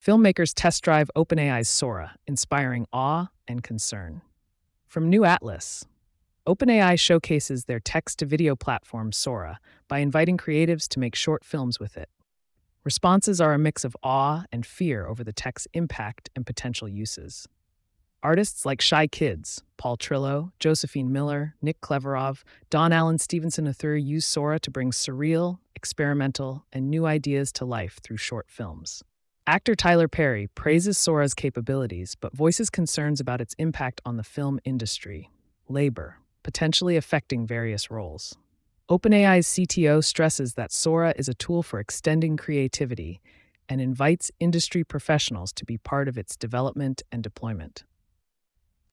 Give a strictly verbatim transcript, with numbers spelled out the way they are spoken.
Filmmakers test drive OpenAI's Sora, inspiring awe and concern. From New Atlas, OpenAI showcases their text to video platform Sora by inviting creatives to make short films with it. Responses are a mix of awe and fear over the tech's impact and potential uses. Artists like Shy Kids, Paul Trillo, Josephine Miller, Nick Cleverov, Don Allen Stevenson the third use Sora to bring surreal, experimental, and new ideas to life through short films. Actor Tyler Perry praises Sora's capabilities but voices concerns about its impact on the film industry, labor, potentially affecting various roles. OpenAI's C T O stresses that Sora is a tool for extending creativity and invites industry professionals to be part of its development and deployment.